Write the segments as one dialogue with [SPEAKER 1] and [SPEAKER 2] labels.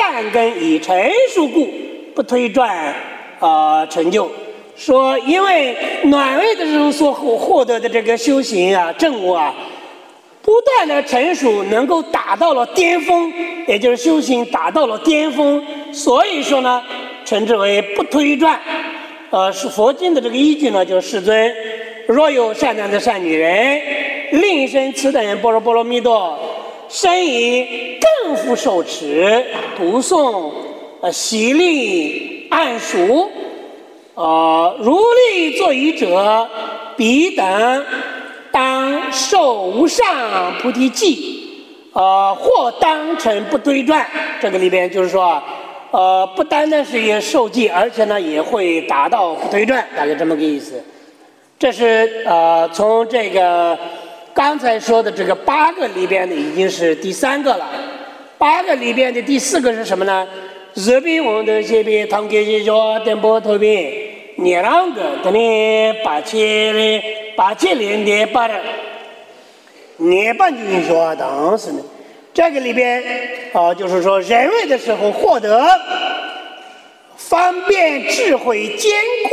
[SPEAKER 1] 善根已成熟故，不推转成就。说因为暖位的时候所获得的这个修行啊、证悟啊，不断的成熟，能够达到了巅峰，也就是修行达到了巅峰，所以说呢，称之为不推转。是佛经的这个依据呢，就是世尊，若有善男子善女人，令生此等般若波罗蜜多，深以更复受持、读诵、习历、按熟。如力作语者，彼等当受无上菩提记，或当成不推转。这个里边就是说，不单单是也受记，而且呢也会达到不推转，大概这么个意思。这是从这个刚才说的这个8个里边的已经是第3个了。8个里边的第4个是什么呢？日比翁的些比唐给些说等波头比年朗个等你8千年的8人年半就说当时呢，这个里边就是说人为的时候获得方便智慧坚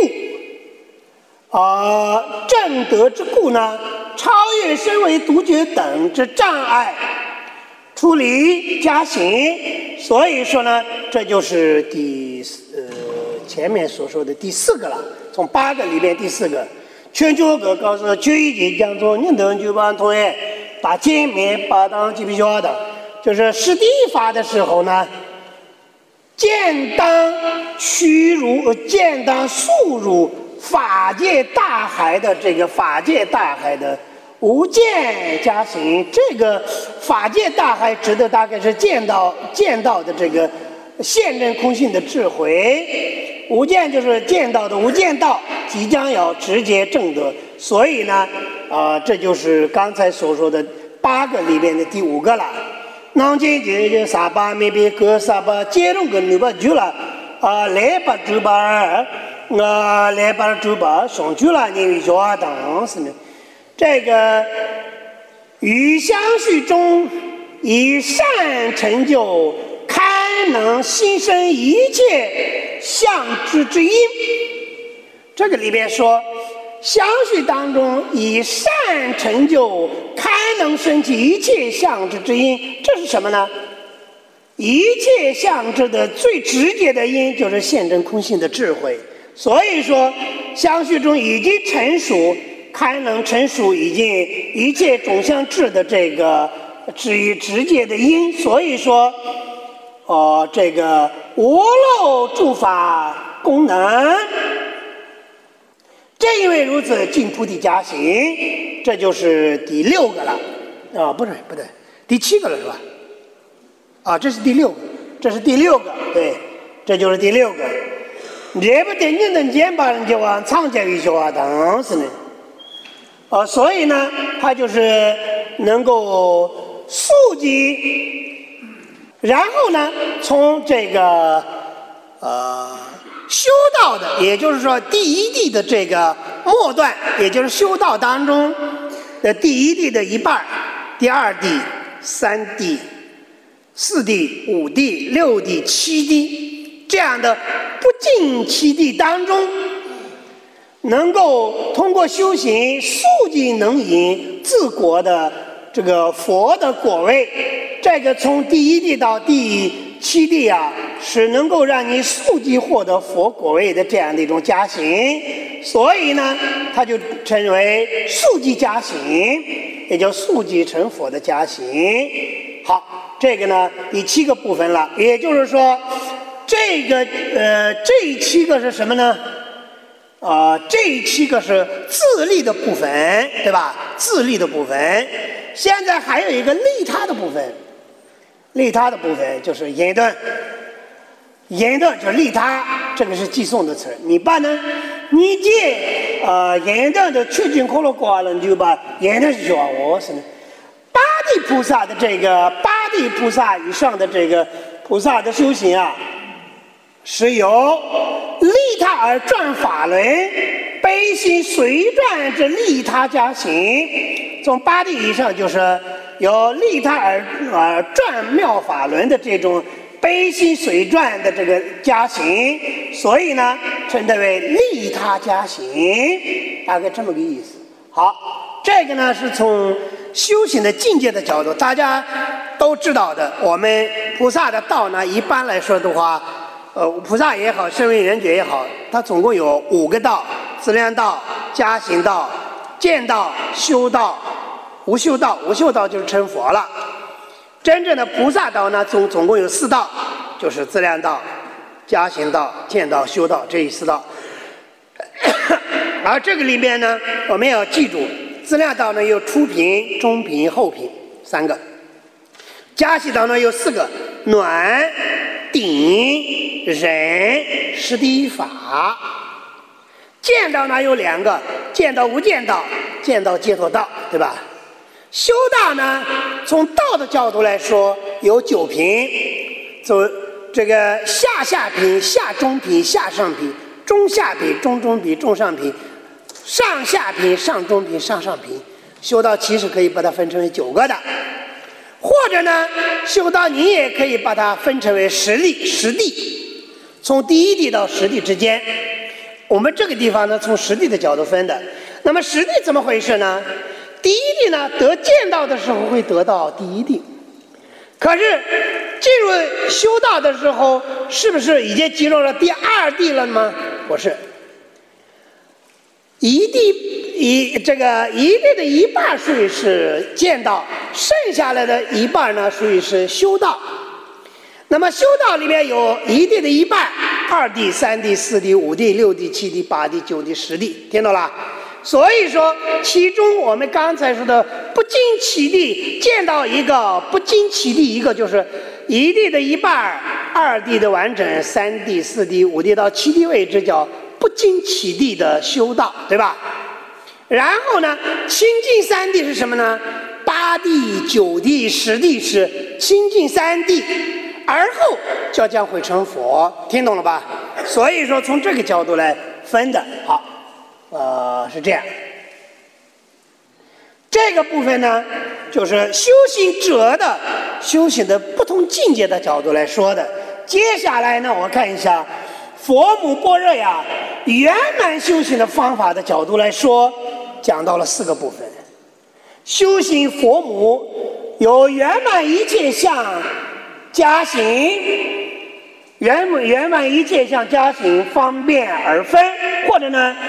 [SPEAKER 1] 固正德之故呢，超越身为独觉等之障碍，出离加行。所以说呢，这就是前面所说的第4个了。从8个里边第4个，全球各告诉决议讲座认同就把同意把见面把当记不晓的，就是实地法的时候呢，见当屈辱，见当速入法界大海的这个法界大海的无见加行。这个法界大海指的大概是见到的这个现证空性的智慧，无见就是见到的无间道，即将要直接证得。所以呢这就是刚才所说的8个里边的第5个了。南京就沙巴没别个沙巴接龙个六八九了来把九八来把九八上去了，你为啥当时呢？这个与相续中以善成就，开能心生一切相知之因。这个里边说相续当中以善成就，开能生起一切相知之因，这是什么呢？一切相知的最直接的因就是现证空性的智慧。所以说相续中已经成熟，开能成熟，已经一切种相智的这个直接的因。所以说这个无漏诸法功能，正因为如此尽菩提加行。这就是第6个了不对，第7个了是吧？这是第6个，这是第6个，对，这就是第6个。也不等你能见把人就往长江一学当时呢所以呢他就是能够速记，然后呢从这个修道的，也就是说第1地的这个末段，也就是修道当中的第1地的一半，第2地、3地、4地、5地、6地、7地，这样的不尽7地当中，能够通过修行速记能引自果的这个佛的果位。这个从第1地到第7地是能够让你速记获得佛果位的这样的一种加行。所以呢它就称为速记加行，也叫速记成佛的加行。好，这个呢第7个部分了。也就是说这7个是什么呢？这7个是自利的部分，对吧？自利的部分。现在还有一个利他的部分，利他的部分就是言断，言断就是利他，这个是寄送的词。你把呢，你借言断的确经可乐挂了，你就把言断是说我是呢。八地菩萨的这个八地菩萨以上的这个菩萨的修行是由利他而转法轮，悲心随转之利他加行。从8地以上就是由利他而转妙法轮的这种悲心随转的这个加行，所以呢称它为利他加行，大概这么个意思。好，这个呢是从修行的境界的角度，大家都知道的。我们菩萨的道呢，一般来说的话，菩萨也好，声闻缘觉也好，它总共有5个道：资粮道、加行道、见道、修道、无修道。无修道就是成佛了。真正的菩萨道呢，总共有4道，就是资粮道、加行道、见道、修道这4道。而这个里面呢，我们要记住，资粮道呢有初品、中品、后品3个，加行道呢有4个：暖、顶、忍、实地法。见道呢有2个：见道无间道、见道解脱道，对吧？修道呢，从道的角度来说有9品，走这个下品、下中品、下上品、中下品、中中品、中上品、上下品、上中品、上上品。修道其实可以把它分成为9个的，或者呢，修道你也可以把它分成为10地，从第1地到10地之间。我们这个地方呢，从10地的角度分的。那么10地怎么回事呢？第1地呢，得见道的时候会得到第1地，可是进入修道的时候，是不是已经进入了第2地了吗？不是，一地的一半属于是见道，剩下来的一半呢属于是修道。那么修道里面有一地的一半，2地、3地、4地、5地、6地、7地、8地、9地、10地，听懂了？所以说，其中我们刚才说的不经其地见到一个，不经其地一个，就是1地的一半，2地的完整，3地、4地、5地到7地为止叫不经其地的修道，对吧？然后呢，清净3地是什么呢？8地、9地、10地是清净3地，而后将会成佛，听懂了吧？所以说从这个角度来分的，好。是这样。这个部分呢，就是修行者的修行的不同境界的角度来说的。接下来呢，我看一下佛母般若呀圆满修行的方法的角度来说，讲到了4个部分。修行佛母有圆满一切相加行，圆满一切相加行方便而分，或者呢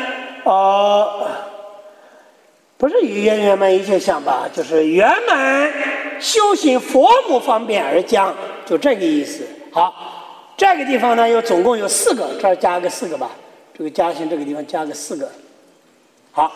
[SPEAKER 1] 不是圆满一切相吧，就是圆满修行佛母方便而将，就这个意思。好，这个地方呢总共有4个，这儿加个4个吧，这个加行这个地方加个4个。好，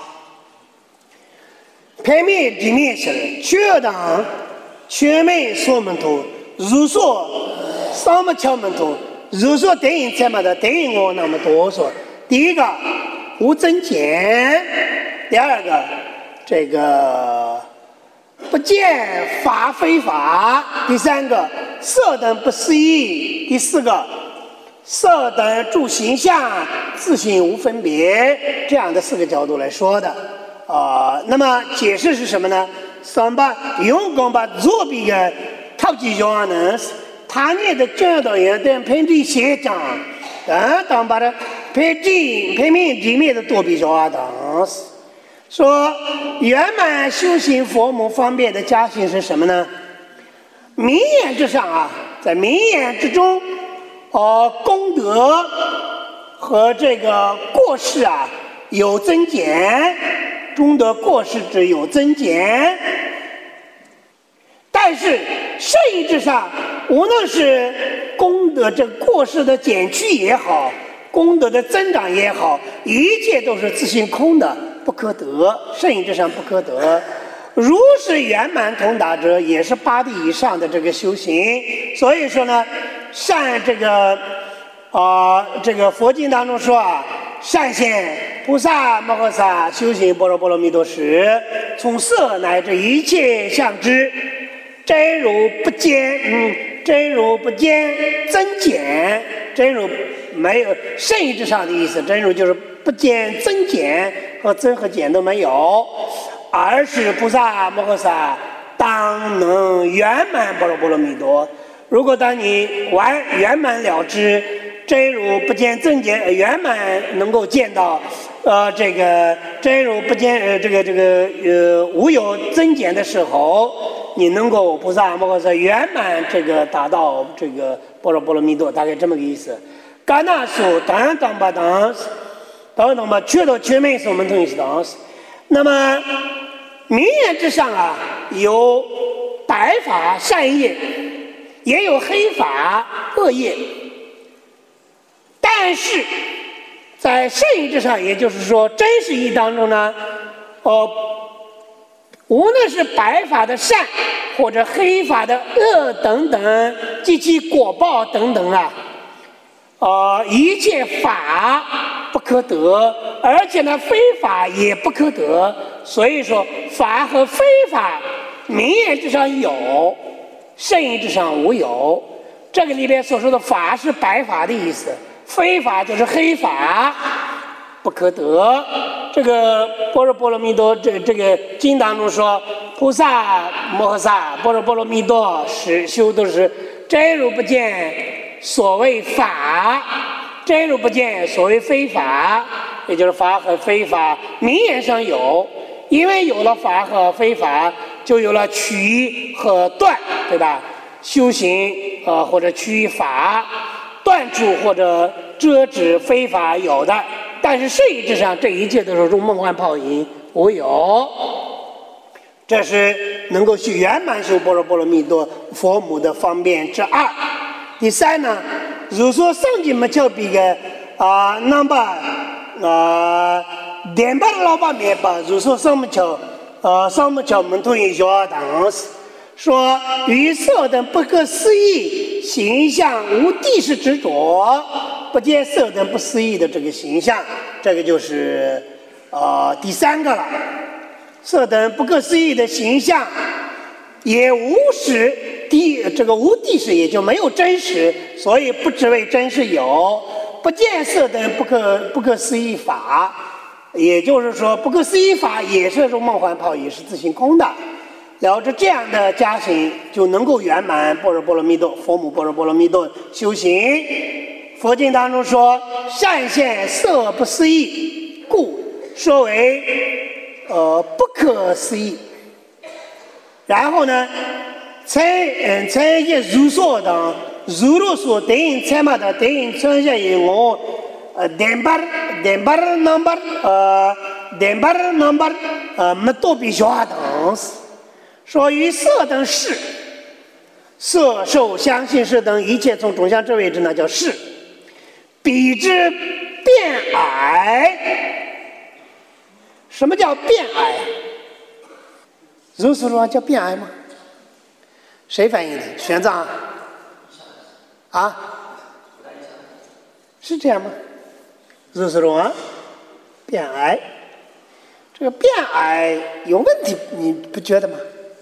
[SPEAKER 1] 片面地面是全当全面所门徒，如所三么窍门徒，如所对应在么的对应我那么多说。第一个无增减，第2个这个不见法非法，第3个色等不思议，第4个色等诸形象自性无分别，这样的4个角度来说的。那么解释是什么呢？三把用功把作弊的套技上呢，他念的教导员等偏地写讲，当把它偏面地面的多比较啊，当时说圆满修行佛母方便的加行是什么呢？名言之上啊，在名言之中，功德和这个过失啊有增减，功德过失之有增减，但是圣意之上，无论是功德这过失的减去也好，功德的增长也好，一切都是自性空的，不可得，圣意之上不可得。如是圆满通达者，也是8地以上的这个修行。所以说呢，这个佛经当中说啊，善现菩萨摩诃萨修行般若波罗蜜多时，从色乃至一切相之，真如不减，真如不减，增减，真如没有圣意之上的意思，真如就是不减增减，和增和减都没有，而是菩萨摩诃萨当能圆满般若波罗蜜多。 如果当你圆满了知，真如不见增减，圆满能够见到，这个真如不见无有增减的时候，你能够菩萨摩诃萨圆满这个达到这个般若波罗蜜多，大概这么个意思。嘎那苏当当巴当，当巴缺到缺没是我们同意是当时。那么名言之上啊，有白法善业，也有黑法恶业。但是在圣义之上，也就是说真实义当中呢，无论是白法的善或者黑法的恶等等，及其果报等等啊，一切法不可得，而且呢非法也不可得。所以说法和非法，名言之上有，圣义之上无有。这个里边所说的法是白法的意思，非法就是黑法，不可得。这个般若波罗蜜多这个经当中说，菩萨摩诃萨般若波罗蜜多是修都是真如不见所谓法，真如不见所谓非法，也就是法和非法名言上有。因为有了法和非法，就有了取和断，对吧？修行或者取法断除或者遮止非法有的，但是圣义之上，这一切都是如梦幻泡影，无有。这是能够去圆满修般若波罗蜜多佛母的方便之二。第三呢，如说上经没叫比个那么点把老板面吧，如说上么桥门头一小当时说于色等不可思议形象无地势执着，不见色等不思议的这个形象，这个就是第三个了。色等不可思议的形象也无实这个无地势，也就没有真实，所以不只为真实有。不见色等不可思议法，也就是说不可思议法也是如梦幻泡影，是自性空的。了着这样的加行，就能够圆满般若波罗蜜多佛母般若波罗蜜多修行。佛经当中说善现色不思议，故说为不可思议。然后呢，才一如说等如若说等应才嘛的等应存下以我点巴 number 没多比小等说于色等事，色受相信识等一切从种相之位置，那叫事。比之变矮，什么叫变矮？如是说叫变矮吗？谁反映的？玄奘是这样吗？如是说变矮，这个变矮有问题，你不觉得吗？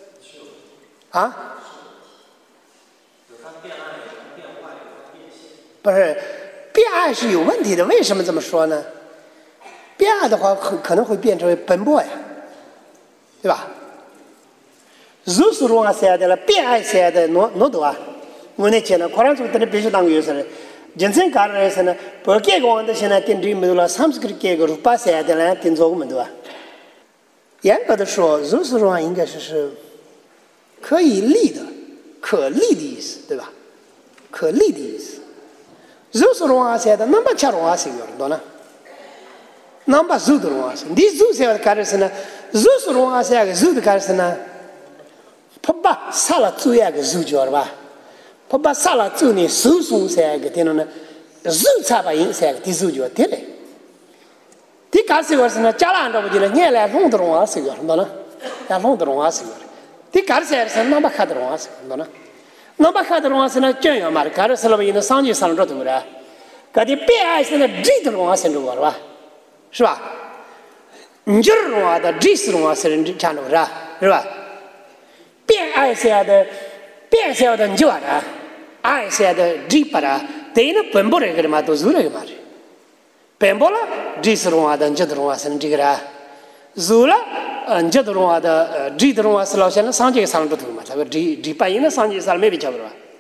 [SPEAKER 1] 不是，变矮是有问题的。为什么这么说呢？变矮的话，可能会变成本末呀，对吧？如是说现在了，变矮现在挪多啊，我那天呢，可能就等你必须当个有事了。人生干了是呢，不改革完的现在定这没有了，30个改革把现在呢定做我们对吧？严格的说，如是说应该是可以立的，可立的意思，对吧？可立的意思。如是说现在那么恰容是有多呢？那么如的容是，你如现在干的是呢？如是说现在如的干的是呢？不把杀了做一个如叫了吧？不把杀了做呢，手松三个点了呢，如差把赢三个第如叫对嘞。第干是个是呢，家长这不就呢？你来弄的容是个什么呢？要弄的容是个。第干是是那么看的容是什么呢？那么看的容是呢，这样嘛的，干的是了不？因为上去上着头的，干的变爱是呢，这的容是着了吧？是吧？你这容的这是容是人看着是吧？变爱下的变小的你就的，爱下的这把的，对呢本不这个嘛都做那个嘛的，本不了这是容的，你这的容是这个的，做了你这的容的这的容是老先生上去上着头嘛，他说这把人上去上没被瞧着吧？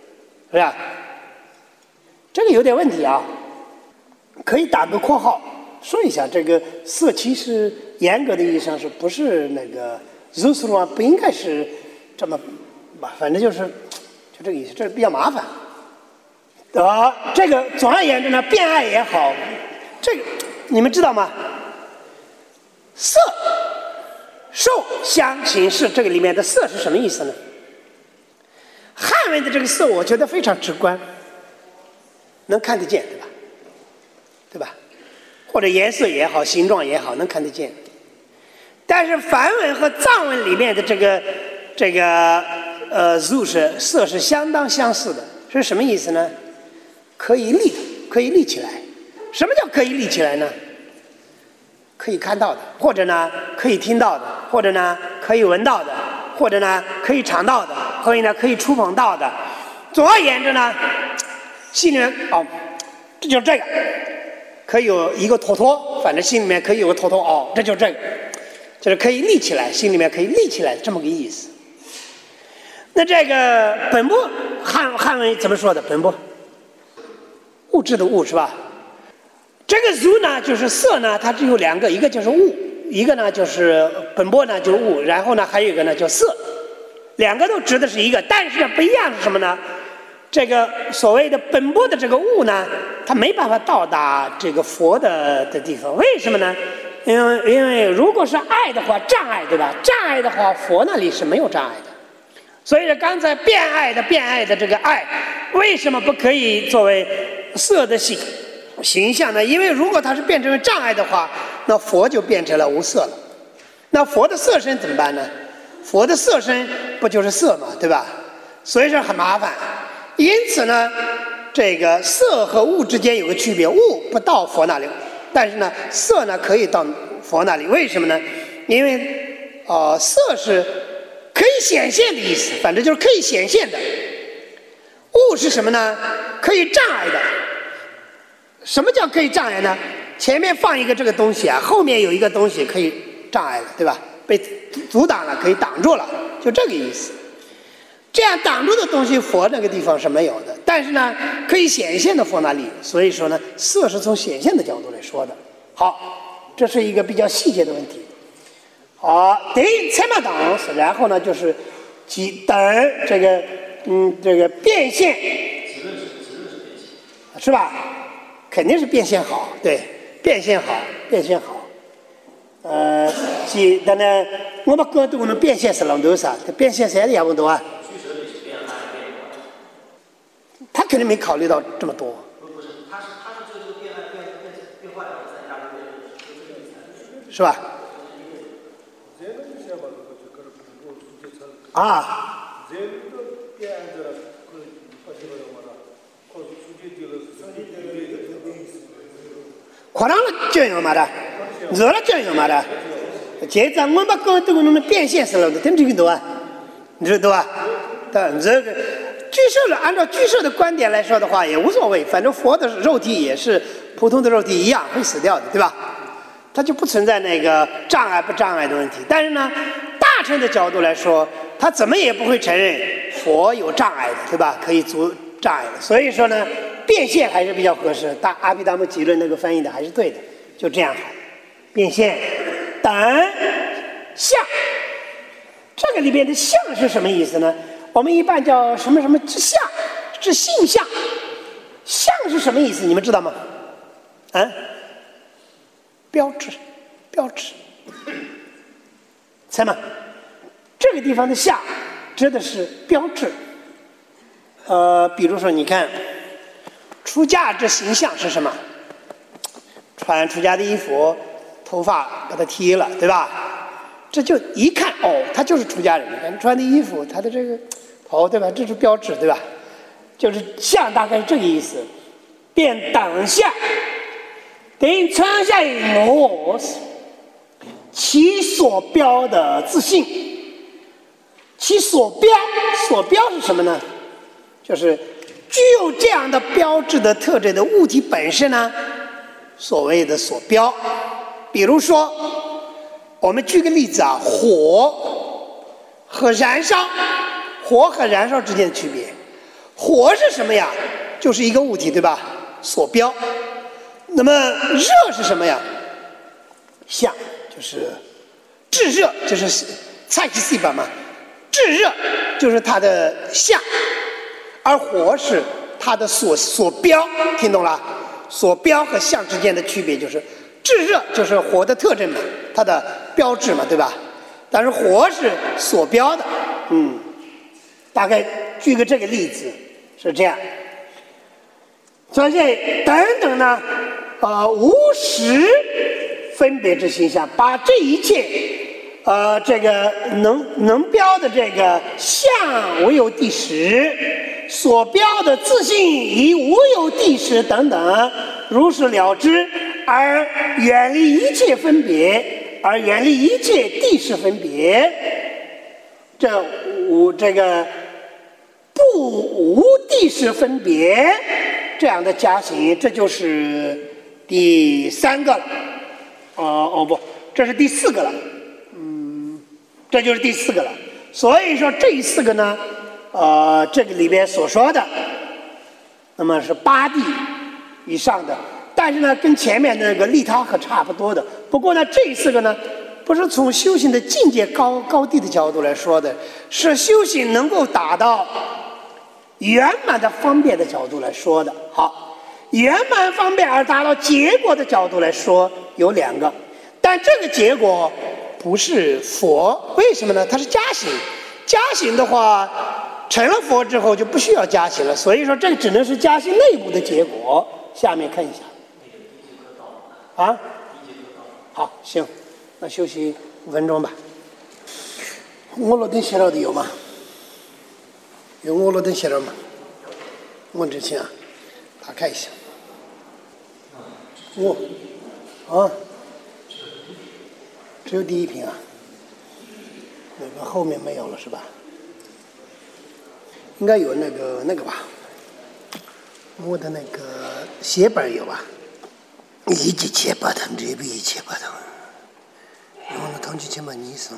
[SPEAKER 1] 是吧？这个有点问题啊，可以打个括号说一下，这个色其实严格的意义上是不是那个 Zusruan 不应该是这么吧？反正就这个意思，这比较麻烦。这个总而言之呢，变爱也好，这个你们知道吗？色、受、想、行、识，这个里面的色是什么意思呢？汉文的这个色，我觉得非常直观，能看得见，对吧？对吧？或者颜色也好，形状也好，能看得见。但是梵文和藏文里面的这个zu 是色是相当相似的，是什么意思呢？可以立的，可以立起来。什么叫可以立起来呢？可以看到的，或者呢可以听到的，或者呢可以闻到的，或者呢可以尝到的，或者呢可以触碰到的。总而言之呢，心里面这就是这个，可以有一个坨坨，反正心里面可以有个坨坨，这就是这个，就是可以立起来，心里面可以立起来这么个意思。那这个本部汉文怎么说的？本部物质的物是吧？这个 zu 呢，就是色呢，它只有两个，一个就是物，一个呢就是本波呢就是物，然后呢还有一个呢叫色，两个都指的是一个，但是呢不一样是什么呢？这个所谓的本波的这个物呢，它没办法到达这个佛的地方，为什么呢？因为如果是爱的话，障碍对吧？障碍的话，佛那里是没有障碍的。所以刚才变爱的这个爱，为什么不可以作为色的形象呢？因为如果它是变成障碍的话，那佛就变成了无色了。那佛的色身怎么办呢？佛的色身不就是色嘛，对吧？所以说很麻烦。因此呢，这个色和物之间有个区别，物不到佛那里，但是呢，色呢可以到佛那里。为什么呢？因为色是可以显现的意思，反正就是可以显现的。物是什么呢？可以障碍的。什么叫可以障碍呢？前面放一个这个东西啊，后面有一个东西可以障碍了，对吧？被阻挡了，可以挡住了，就这个意思。这样挡住的东西，佛那个地方是没有的，但是呢，可以显现的佛那里。所以说呢，色是从显现的角度来说的。好，这是一个比较细节的问题。好，对，参马党，然后呢就是等这个变现，是吧？肯定是变现好，对，变现好。但呢，我们高度能变现是啷多少？变现谁的也不多啊？他肯定没考虑到这么多。
[SPEAKER 2] 不是，他是这个变坏，然后再加上
[SPEAKER 1] 是吧？啊。夸张了就有嘛的，热了就有嘛的。接着我们高度能变现是啷多，等这个多啊，你知道吧？但这个。居士按照居士的观点来说的话也无所谓，反正佛的肉体也是普通的肉体一样会死掉的，对吧？它就不存在那个障碍不障碍的问题。但是呢，大乘的角度来说，他怎么也不会承认佛有障碍的，对吧？可以阻障碍的。所以说呢，变现还是比较合适。阿毗达摩集论那个翻译的还是对的，就这样好。变现等相，这个里边的相是什么意思呢？我们一般叫什么什么之相，之性相。相是什么意思？你们知道吗？标志。猜嘛？这个地方的相指的是标志。比如说，你看，出家之形象是什么？穿出家的衣服，头发把它剃了，对吧？这就一看他就是出家人。你看穿的衣服，他的这个对吧？这是标志，对吧？就是相大概是这个意思。变等相，等穿下我其所标的自信，其所标是什么呢？就是具有这样的标志的特征的物体本身呢，所谓的所标。比如说，我们举个例子啊，火和燃烧之间的区别。 火是什么呀？就是一个物体，对吧？所标。那么热是什么呀？相，就是炙热，就是菜气细吧嘛。炙热就是它的相，而火是它的所标，听懂了？所标和相之间的区别就是炙热就是火的特征嘛，它的标志嘛，对吧？但是火是所标的，大概举个这个例子是这样。所以等等呢，无实分别之形象，把这一切，这个能标的这个相无有第十，所标的自性以无有第十等等，如是了之，而远离一切分别，而远离一切第十分别，这个不无第十分别这样的加行，这就是第三个了。不，这是第四个了。这就是第四个了。所以说这四个呢，这个里边所说的，那么是八地以上的，但是呢，跟前面那个利他和差不多的。不过呢，这四个呢，不是从修行的境界高低的角度来说的，是修行能够达到圆满的方便的角度来说的。好，圆满方便而达到结果的角度来说有两个，但这个结果不是佛，为什么呢？它是加行，加行的话，成了佛之后就不需要加行了，所以说这个只能是加行内部的结果。下面看一下。啊？好，行，那休息5分钟吧。我罗登写了的有吗？有我罗登写了吗？我之前打开一下。只有第一瓶啊，那个后面没有了是吧？应该有那个吧？我的那个写本有吧？一级切巴腾，这边一切巴腾，然后呢，同期切巴尼桑。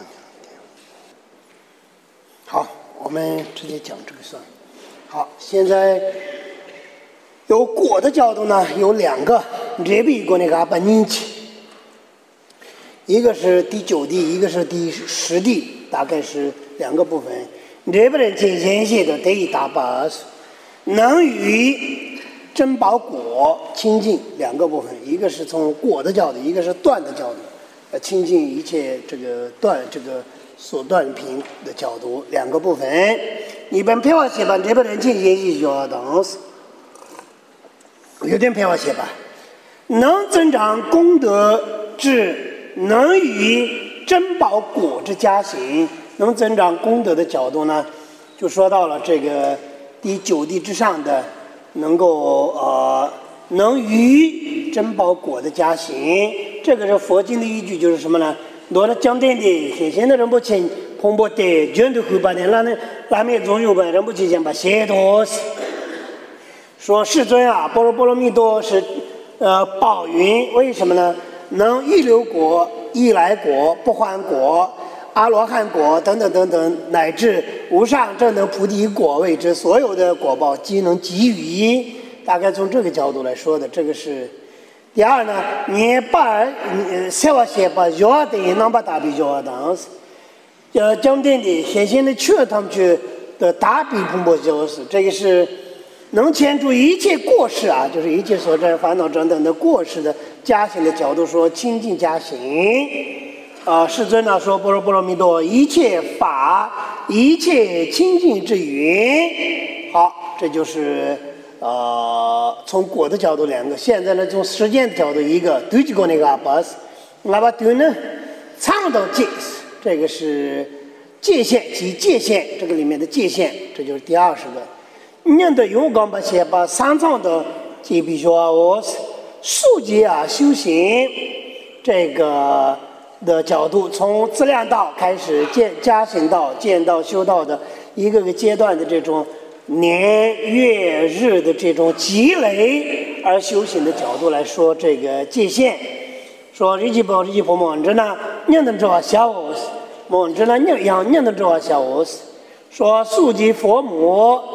[SPEAKER 1] 好，我们直接讲这个算。好，现在有果的角度呢，有两个，这边一个那个把尼奇。一个是第9地，一个是第10地，大概是两个部分。这边人进行写的得一大把，能与珍宝果亲近两个部分，一个是从果的角度，一个是断的角度，亲近一切这个所断品的角度，两个部分。一般配话写吧，这边人进行写就等死，有点配话写吧，能增长功德智。能与珍宝果之加行，能增长功德的角度呢，就说到了这个第9地之上的，能够能与珍宝果的加行，这个是佛经的依据，就是什么呢？罗了讲点的，现在人不清，彭博的卷的后半天，那面总有本人不清先把写多死，说世尊啊，般若波罗蜜多是宝云，为什么呢？能预流果、依来果、不还果、阿罗汉果等等等等，乃至无上正等菩提果位之所有的果报，皆能给予。大概从这个角度来说的，这个是第二呢。你把塞瓦写把要的能把大比较当时，讲点的先先的去他们去的大比蓬勃就是这个是。能牵出一切过失啊，就是一切所占烦恼等等的过失的加行的角度说清净加行。世尊呢说般若波罗蜜多一切法一切清净之云。好，这就是从果的角度两个。现在呢从时间的角度一个，对几个那个阿巴斯，阿巴对呢倡导界，这个是界限及界限，这个里面的界限，这就是第20个。念的勇敢把写把三藏的即比说我数节啊修行这个的角度，从资粮道开始加行道、见道、修道的一个个阶段的这种年月日的这种积累而修行的角度来说，这个界限说日记报日记报蒙着呢，念的着小我蒙着呢念的着小我说数节佛母。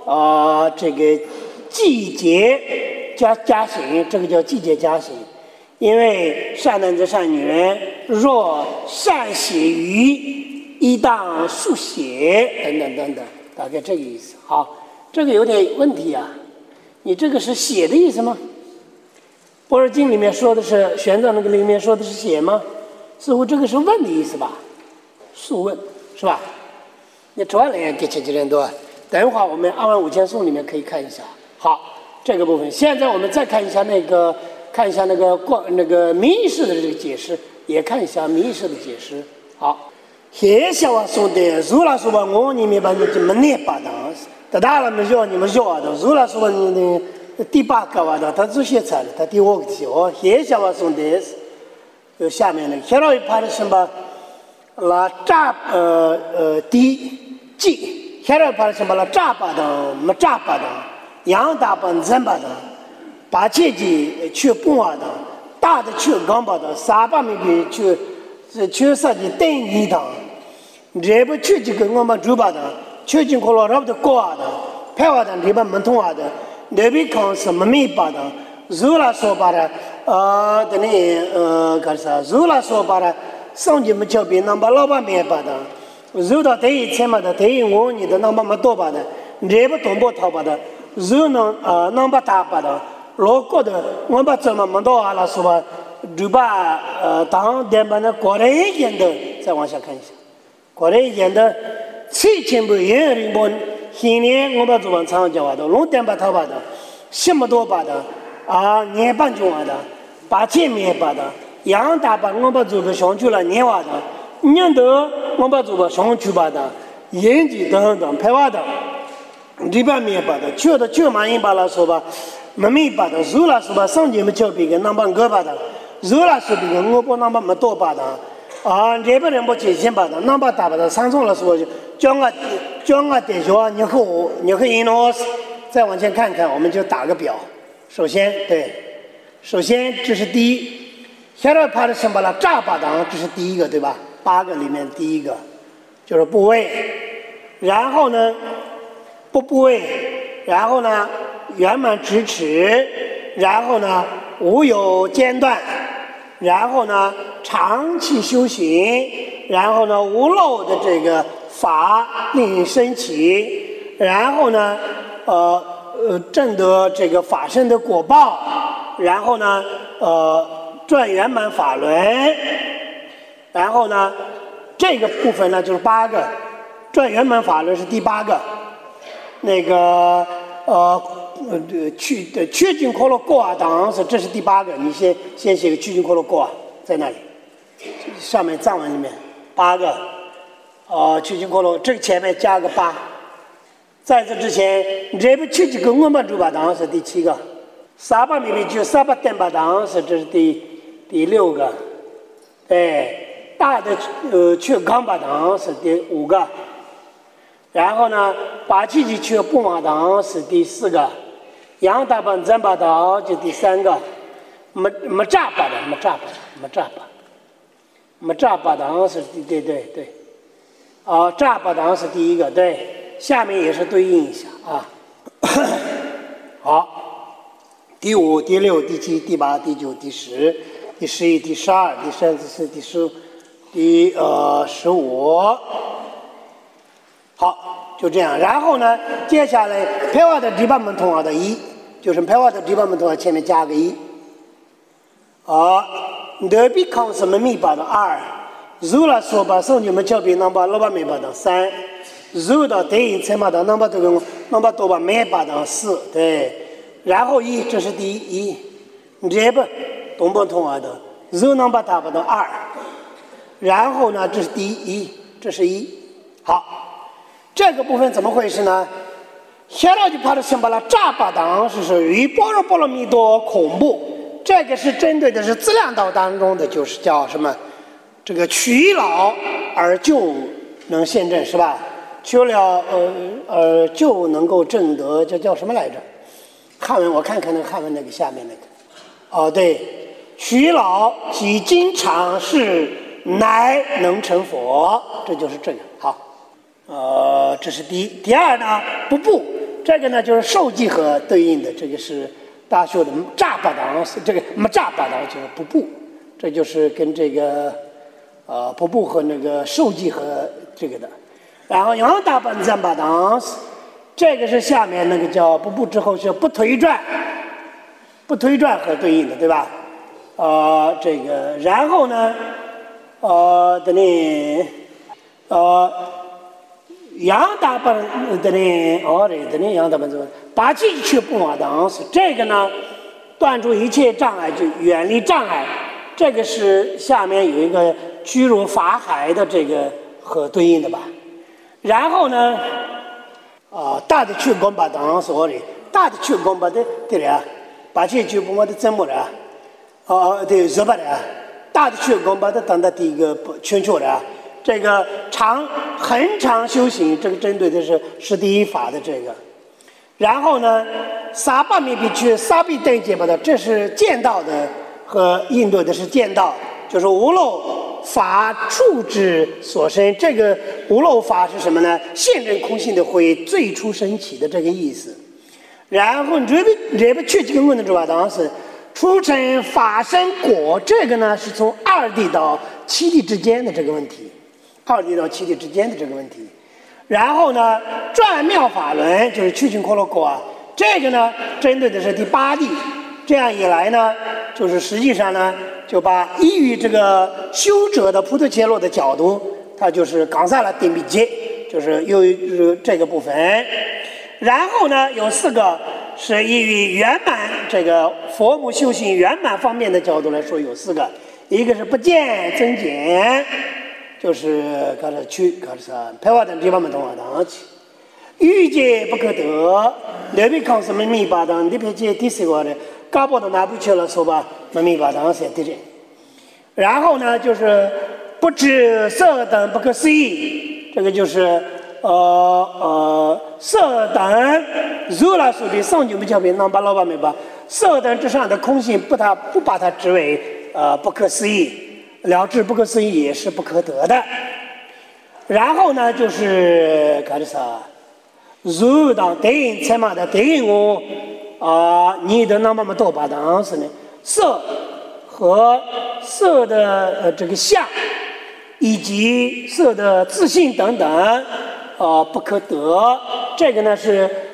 [SPEAKER 1] 这个季节加行，这个叫季节加行。因为善男子善女人，若善写于，亦当速写，等等等等，大概这个意思。好，这个有点问题啊，你这个是写的意思吗？般若经里面说的是玄奘那个里面说的是写吗？似乎这个是问的意思吧？速问是吧？你昨晚来给前几人多，等一会儿我们25000颂里面可以看一下。好，这个部分，现在我们再看一下那个名义式的这个解释，也看一下名义式的解释。好，现下我说的，如来说吧，我你们把你就没念八堂，得大了没叫你们叫的，如来说吧你第8个哇的，他这些菜了，他第5个题哦，现下我说的，有下面那个，下来一排的什么？那第记，下来一排的什么？那炸八堂没炸八堂，羊大本真八堂。把切记去半瓦的，大的去钢巴的，300米去设计等一堂，这不去几个我们主巴的，去进可罗差不多高瓦的，拍瓦的这边门通瓦的，那边看什么米巴的，如来说巴的，等于干啥？如来说巴的，上级没交给那把老板面巴的，如到等于钱嘛的，等于我你的那把没多巴的，这不东北淘巴的，如能那把大巴的。老高的，我把这么没到啊了，是吧？就把当年把那过来一点的，再往下看一下，过来一点的，7000部1人部，今年我把这帮长讲话的，龙点把他把的，10么多把的，年半就完的，8000面把的，羊大把我把这个上去了年娃的，年头我把这个上去把的，眼睛等等拍娃的，这边面把的，去的就满人把了说吧。没明白的，如来说吧，上节没交别个，那么个把的，如来说别个，我不那么没多把的，这边人不接近把的，那么大把的，上中了说就叫我点学，你和银老师再往前看看，我们就打个表。首先这是第一，下来爬的什么了？炸巴党，这是第一个对吧？8个里面第一个就是部位，然后呢不部位，然后呢。圆满直持，然后呢无有间断，然后呢长期修行，然后呢无漏的这个法令升起，然后呢证得这个法身的果报，然后呢转圆满法轮，然后呢这个部分呢就是8个，转圆满法轮是第8个，那个去尽可乐过啊，当时这是第8个，你先写个去尽可乐过啊，在那里，上面藏文里面8个，去尽可乐，这个前面加个8，在这之前，这不去尽我们主把当是第7个，300米就300点把当是这是第6个，对，大的去钢把当是第5个。然后呢，把气机去半马当是第4个，羊大本真把当就第3个，没炸把当是对，炸把当是第1个，对，下面也是对应一下啊。好，第5、第6、第7、第8、第9、第10、第11、第12、第13、第14、第15、第15。好，就这样。然后呢，接下来拍瓦的地板门同样的1，就是拍瓦的地板门同样前面加个1。德比康什么米把的2，如来说把圣女们交给那把老把没把的3，如到对应才把的那把这个那把多把没把的4，对。然后1，这是第1，这不东北同样的，如能把它把的2，然后呢，这是第1，这是1。好。这个部分怎么回事呢？下来就怕的先把它炸巴当是属于般若波罗蜜多恐怖，这个是针对的是资粮道当中的，就是叫什么？这个取老而就能现证是吧？求了就能够证得，这叫什么来着？汉文我看看那个汉文那个下面那个，对，取老即经常是乃能成佛，这就是这个好。这是第1。第2呢，不这个呢就是受集合对应的，这个是大学的炸巴党，这个炸巴党就是瀑布，这就是跟这个瀑布和那个受集合这个的。然后阳大本占巴党，这个是下面那个叫瀑布之后是不推转和对应的，对吧？这个然后呢，等于阳大本等于等于阳大本把气去不往当时，这个呢断除一切障碍，就远离障碍。这个是下面有一个驱入法海的这个和对应的吧。然后呢，大的去光把当时大的去光把的对了，把气去不我的怎么了？对，热巴的，大的去光把的当的第一个全球的。这个恒常修行，这个针对的是第一法的这个。然后呢，撒巴米比去撒比等结巴的，这是见道的和应对的是见道，就是无漏法处之所生。这个无漏法是什么呢？现证空性的会最初升起的这个意思。然后这个去这个问的主要当时出成法身果，这个呢是从二谛到七谛之间的这个问题。二谛到七谛之间的这个问题，然后呢，转妙法轮就是去群陀罗果啊，这个呢针对的是第八谛。这样一来呢，就是实际上呢，就把依于这个修者的菩提切洛的角度，它就是冈萨拉定比劫，就是由于这个部分。然后呢，有4个是依于圆满这个佛母修行圆满方面的角度来说，有4个，一个是不见增减。就是搞这去搞这啥，排华等地方们同化当去，欲界不可得，六比抗什么米巴当，你别接第4个的，搞不到哪不去了，说吧，那米巴当是对的。然后呢，就是不知色等不可思议，这个就是色等如来所比上九不交比，那把老板没把色等之上的空性不把它指为不可思议。了知不可思议也是不可得的。然后呢，就是干啥？如当对应才嘛的对应我你的那么多把当时呢，色和色的这个相，以及色的自信等等不可得。这个呢是